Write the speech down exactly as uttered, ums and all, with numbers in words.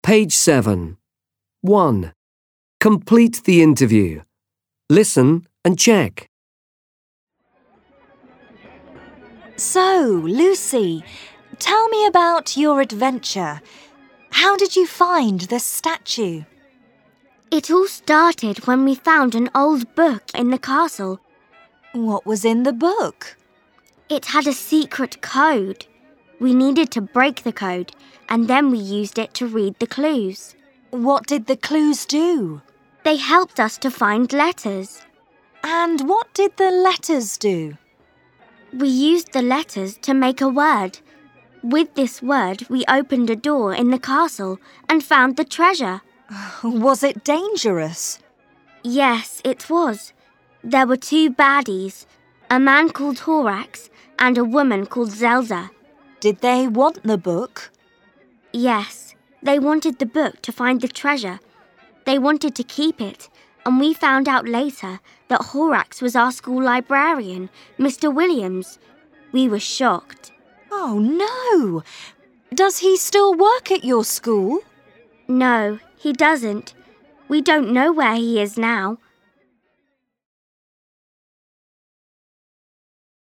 Page seven. one. Complete the interview. Listen and check. So, Lucy, tell me about your adventure. How did you find the statue? It all started when we found an old book in the castle. What was in the book? It had a secret code. We needed to break the code, and then we used it to read the clues. What did the clues do? They helped us to find letters. And what did the letters do? We used the letters to make a word. With this word, we opened a door in the castle and found the treasure. Was it dangerous? Yes, it was. There were two baddies, a man called Horax and a woman called Zelda. Did they want the book? Yes, they wanted the book to find the treasure. They wanted to keep it, and we found out later that Horax was our school librarian, Mister Williams. We were shocked. Oh, no! Does he still work at your school? No, he doesn't. We don't know where he is now.